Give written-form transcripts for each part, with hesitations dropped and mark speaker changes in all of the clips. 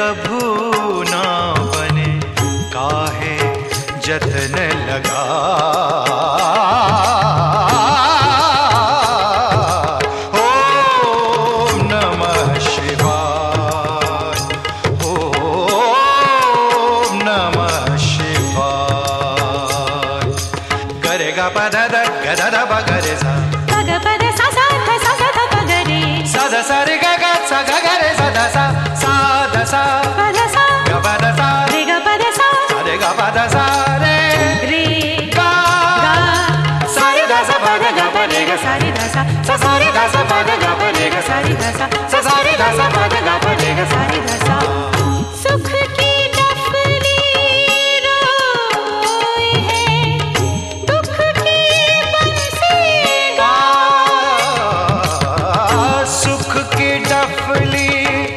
Speaker 1: कभू ना बने, काहे जतन लगा। ओम नमः शिवाय, ओम नमः शिवाय। गरे गा पद द ग द ब गरे सा,
Speaker 2: ग पद सा सा ध सा सा ध प ग रे,
Speaker 1: सा ध सा रे ग ग सा ग ग रे सा ध सा, सा ध सा
Speaker 2: प ध सा
Speaker 1: ग प ध सा
Speaker 2: रे ग प ध सा
Speaker 1: सा रे ग प ध सा रे
Speaker 2: रे
Speaker 1: गा
Speaker 2: सा रे ग सा प ध ग प रे ग सा रे ध सा, सा रे ग सा प ध ग प रे ग सा रे ध सा, सा रे ग सा प ध ग प रे ग सा रे ध सा। सुख की डफली रोए है, दुख की बंसी गाए।
Speaker 1: सुख की डफली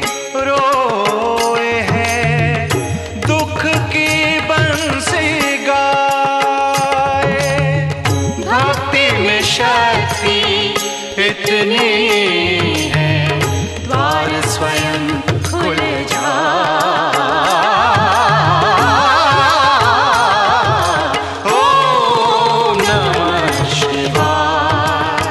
Speaker 1: रोए है, दुख की बंसी गाए। भक्ति में शक्ति इतनी है, द्वार स्वयं खुल जाए। ओम नमः शिवाय,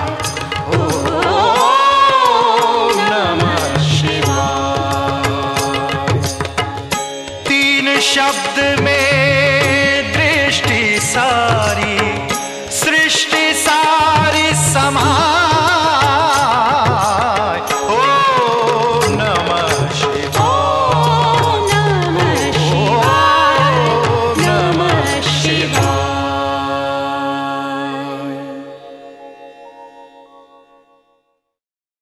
Speaker 1: ओम नमः शिवाय। तीन शब्द में